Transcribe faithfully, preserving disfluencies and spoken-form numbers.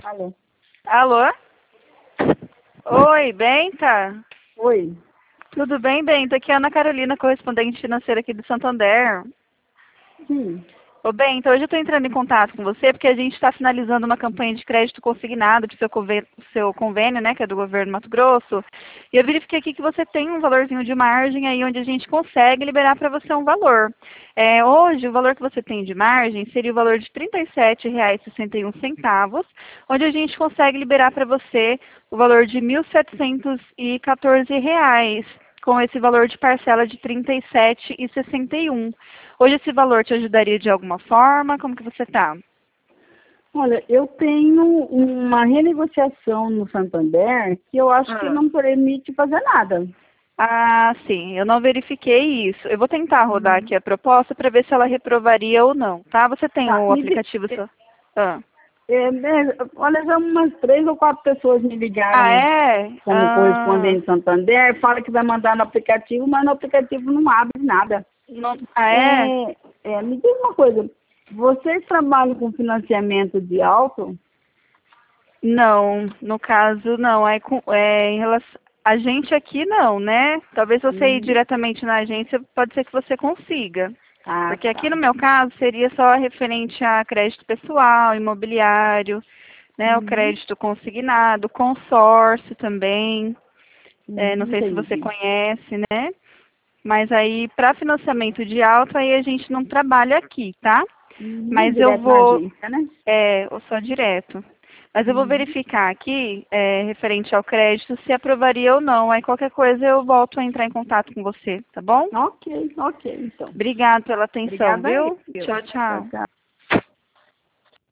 Alô? Alô? Oi, Benta? Oi. Tudo bem, Benta? Aqui é a Ana Carolina, correspondente financeira aqui do Santander. Sim. Ô, Benta, hoje eu estou entrando em contato com você porque a gente está finalizando uma campanha de crédito consignado do seu, convê- seu convênio, né, que é do governo do Mato Grosso. E eu verifiquei aqui que você tem um valorzinho de margem aí onde a gente consegue liberar para você um valor. É, hoje, o valor que você tem de margem seria o valor de trinta e sete reais e sessenta e um centavos, onde a gente consegue liberar para você o valor de mil setecentos e quatorze reais, com esse valor de parcela de trinta e sete reais e sessenta e um. Hoje esse valor te ajudaria de alguma forma? Como que você está? Olha, eu tenho uma renegociação no Santander que eu acho que Ah. não permite fazer nada. Ah, sim, eu não verifiquei isso. Eu vou tentar rodar Hum. aqui a proposta para ver se ela reprovaria ou não, tá? Você tem Tá, o me di- aplicativo... Seu... Ah. é, né, olha, já umas três ou quatro pessoas me ah, ligaram é? como Ah, correspondente Santander, fala que vai mandar no aplicativo, mas no aplicativo não abre nada. não... ah, é? É, é, me diz uma coisa, vocês trabalham com financiamento de auto? Não, no caso não. É, com, é em relação... A gente aqui não, né? Talvez você ir Hum. diretamente na agência, pode ser que você consiga. Ah, Porque aqui tá. no meu caso seria só referente a crédito pessoal, imobiliário, né, o Uhum. crédito consignado, consórcio também. É, não Uhum, sei se você entendi. conhece, né? Mas aí para financiamento de auto aí a gente não trabalha aqui, tá? Uhum, Mas eu direto na vou, agência, né? é, ou só direto. Mas eu vou Uhum. verificar aqui, é, referente ao crédito, se aprovaria ou não. Aí qualquer coisa eu volto a entrar em contato com você, tá bom? Ok, ok, então. Obrigada pela atenção, Obrigada viu? eu. Tchau, Tchau, tchau. tchau.